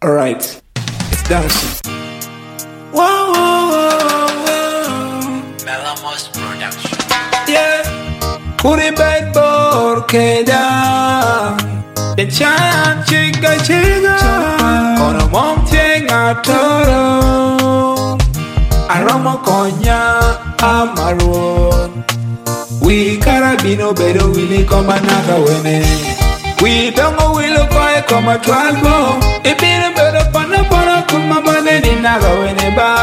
Alright, it's dancing. Whoa, whoa, whoa, whoa. Melamos Production. Yeah. Kuri bed porque da. The giant chica chica. Kono mom tenga toro. Aroma konya amaron. We carabino bedo willy come another wene. We don't go willow boy come a twelve. It be a better pana come my money in naga wene ba.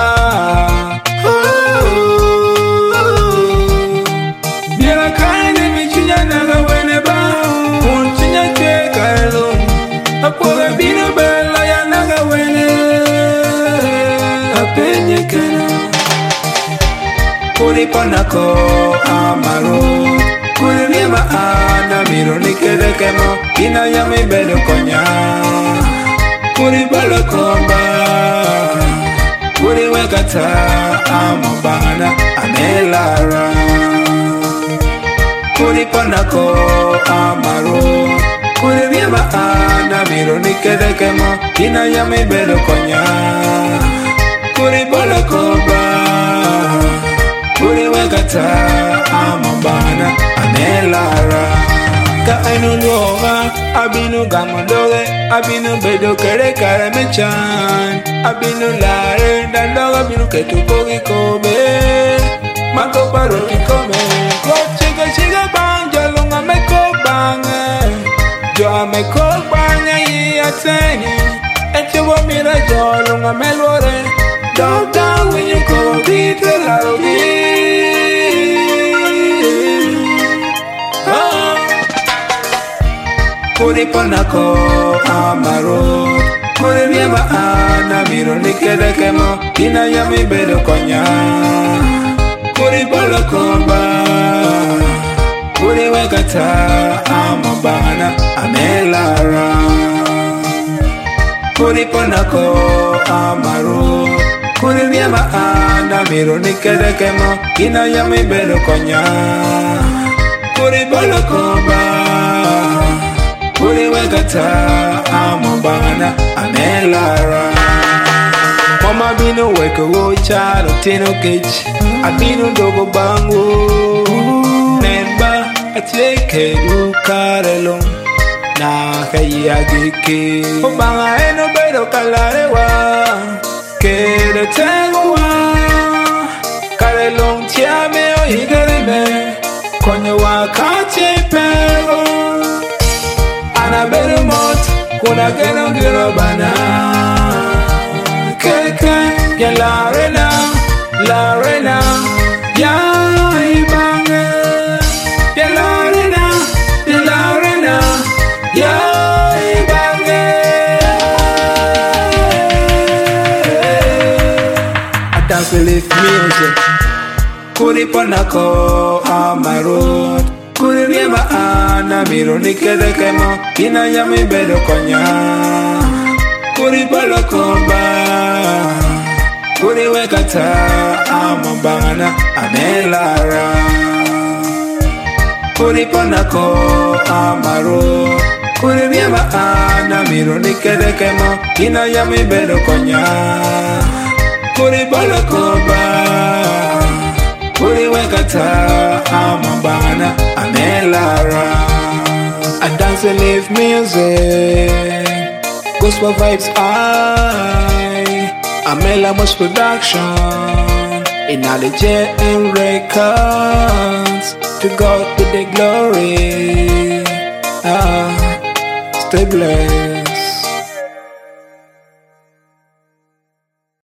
Mira kind of me chinya naga wene ba. Un chinya che kailo. A poor bino bella ya naga wene. A penye kena. Kuri panako amaro. Kuri lima ana miro ni kede kemo. Ina ya mi bedo konya. Kuri balo komba. Kuri wekata amabana amelara. Kuri panako amaro. Kuri lima ana miro ni kede kemo. Ina ya mi bedo konya. Kuri balo komba. Kuri wekata amabana amelara. Ka ainu luoga abinu gamondoge abinu bedo kere kare mechan abinu lare dandoga binu ketukogi kobe mako paro ikome ko chiga bang jalunga meko bange jo meko bange yi ateni echewo mira jalunga melore dog down when you go beat the loudly. Kuri panako amaro. Kuri lima ana miro ni kede kemo. Ina ya mi bedo konya. Kuri balo komba. Kuri wekata amabana amelara. Kuri panako amaro. Kuri lima ana miro ni kede kemo. Ina ya mi bedo konya. Kuri balo komba. Kuri wekata amabana amelara. Mama bino weka wo chalo tino kech. Abino dogo bango. Nemba ateke du karelong. Na kaya gike. Obanga eno bedo kalarewa. Kere tenguwa. Karelong tiame o higarebe. Konyo wakati pero. Ana beru mot, kuna geno gino bana. Keke, ya la rena, ya ibange. Ya la rena, ya ibange. I dance with music. Kuri panako amarot. Kuri lima ana miro ni kede kemo. Ina ya mi bedo konya. Kuri balo komba. Kuri wekata amabana amelara. Kuri panako amaro. Kuri lima ana miro ni kede kemo. Ina ya mi bedo konya. Kuri balo komba. Kuri wekata amabana amelara. I dance and live music. Gospel vibes Melamos Production. In all the JM records. To God be the glory. Stay blessed.